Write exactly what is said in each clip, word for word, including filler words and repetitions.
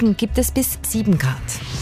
Wolken gibt es bis sieben Grad.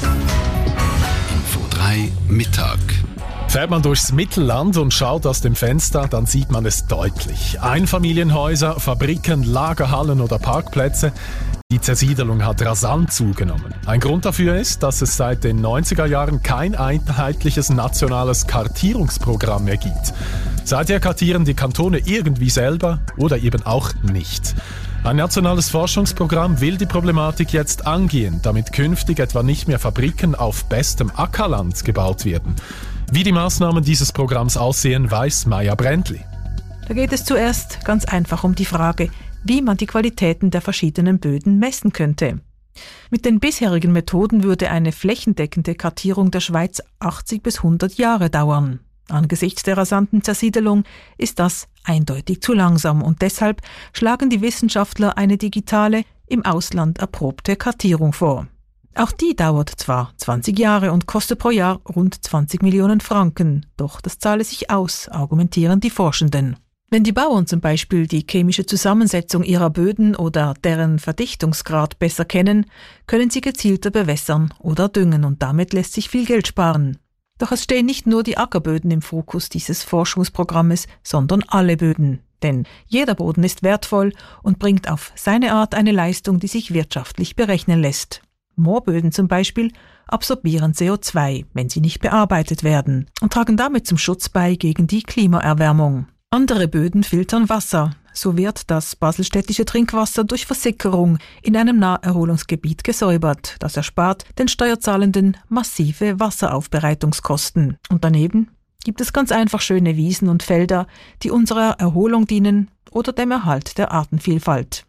Info drei Mittag. Fährt man durchs Mittelland und schaut aus dem Fenster, dann sieht man es deutlich. Einfamilienhäuser, Fabriken, Lagerhallen oder Parkplätze. Die Zersiedelung hat rasant zugenommen. Ein Grund dafür ist, dass es seit den neunziger Jahren kein einheitliches nationales Kartierungsprogramm mehr gibt. Seither kartieren die Kantone irgendwie selber oder eben auch nicht. Ein nationales Forschungsprogramm will die Problematik jetzt angehen, damit künftig etwa nicht mehr Fabriken auf bestem Ackerland gebaut werden. Wie die Maßnahmen dieses Programms aussehen, weiß Maja Brändli. Da geht es zuerst ganz einfach um die Frage, wie man die Qualitäten der verschiedenen Böden messen könnte. Mit den bisherigen Methoden würde eine flächendeckende Kartierung der Schweiz achtzig bis hundert Jahre dauern. Angesichts der rasanten Zersiedelung ist das eindeutig zu langsam und deshalb schlagen die Wissenschaftler eine digitale, im Ausland erprobte Kartierung vor. Auch die dauert zwar zwanzig Jahre und kostet pro Jahr rund zwanzig Millionen Franken, doch das zahle sich aus, argumentieren die Forschenden. Wenn die Bauern zum Beispiel die chemische Zusammensetzung ihrer Böden oder deren Verdichtungsgrad besser kennen, können sie gezielter bewässern oder düngen und damit lässt sich viel Geld sparen. Doch es stehen nicht nur die Ackerböden im Fokus dieses Forschungsprogrammes, sondern alle Böden. Denn jeder Boden ist wertvoll und bringt auf seine Art eine Leistung, die sich wirtschaftlich berechnen lässt. Moorböden zum Beispiel absorbieren C O zwei, wenn sie nicht bearbeitet werden, und tragen damit zum Schutz bei gegen die Klimaerwärmung. Andere Böden filtern Wasser. So wird das baselstädtische Trinkwasser durch Versickerung in einem Naherholungsgebiet gesäubert. Das erspart den Steuerzahlenden massive Wasseraufbereitungskosten. Und daneben gibt es ganz einfach schöne Wiesen und Felder, die unserer Erholung dienen oder dem Erhalt der Artenvielfalt.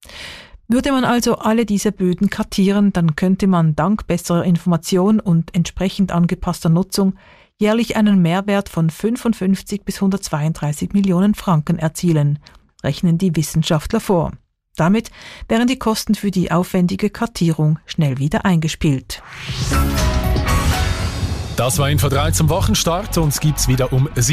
Würde man also alle diese Böden kartieren, dann könnte man dank besserer Information und entsprechend angepasster Nutzung jährlich einen Mehrwert von fünfundfünfzig bis hundertzweiunddreißig Millionen Franken erzielen, rechnen die Wissenschaftler vor. Damit wären die Kosten für die aufwendige Kartierung schnell wieder eingespielt. Das war Info drei zum Wochenstart. Uns gibt's wieder um